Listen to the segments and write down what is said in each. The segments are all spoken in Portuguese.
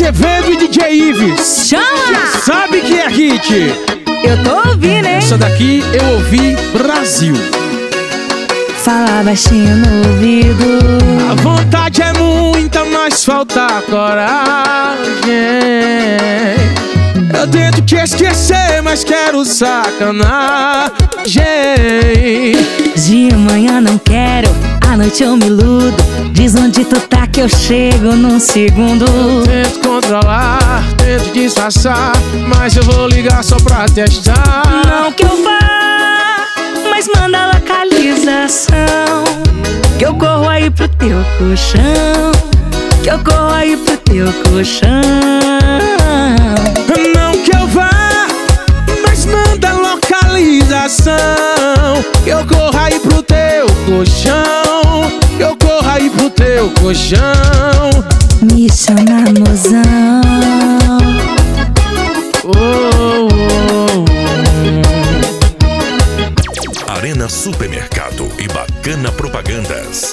Azevedo e DJ Ives. Chama! Já sabe que é hit. Eu tô ouvindo, hein? Essa daqui eu ouvi Brasil. Fala baixinho no ouvido. A vontade é muita, mas falta coragem. Eu tento te esquecer, mas quero sacanagem. De manhã não quero, à noite eu me iludo. Diz onde tu tá que eu chego num segundo. Tento controlar, tento disfarçar, mas eu vou ligar só pra testar. Não que eu vá, mas manda a localização. Que eu corro aí pro teu colchão. Que eu corro aí pro teu colchão. Não que eu vá, mas manda a localização. Que eu corro aí pro teu colchão. Que eu corro aí pro teu colchão. Me chama, mozão. Oh, oh, oh. Arena Supermercado e Bacana Propagandas.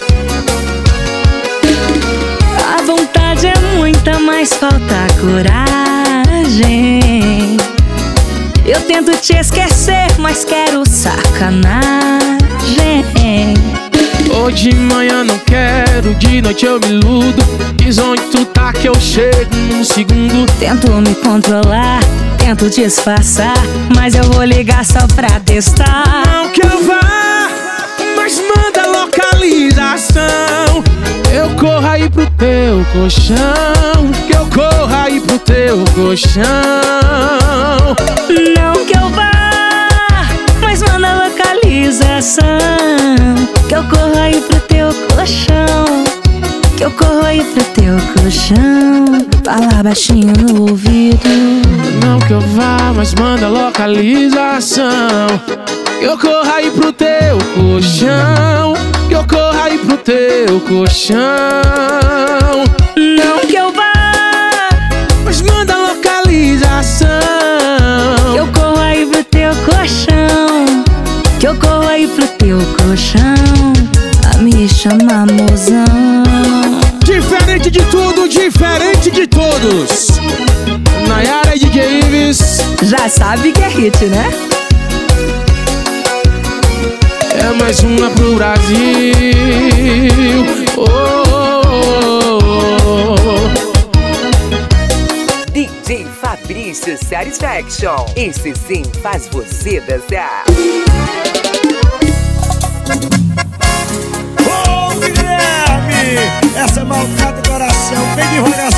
A vontade é muita, mas falta coragem. Eu tento te esquecer, mas quero sacanagem. Hoje de manhã não quero, de noite eu me iludo. Diz onde tu tá que eu chego num segundo. Tento me controlar, tento disfarçar, mas eu vou ligar só pra testar. Não que eu vá, mas manda a localização. Eu corro aí pro teu colchão. Que eu corro aí pro teu colchão. Não que eu vá, mas manda a localização. Que eu corro aí pro teu colchão. Que eu corro aí pro teu colchão. Fala baixinho no ouvido. Não que eu vá, mas manda a localização. Que eu corro aí pro teu colchão. Que eu corro aí pro teu colchão. Não que eu vá, mas manda a localização. que eu corro aí pro teu colchão. Que eu corro aí pro teu colchão. A me chamar, mozão. Diferente de tudo, diferente de todos. Nayara e DJ Ives. Já sabe que é hit, né? É mais uma pro Brasil. Oh, oh, oh. DJ Fabrício Satisfaction. Esse sim faz você dançar. Ô, Guilherme, essa maltrata do coração, vem de rogação.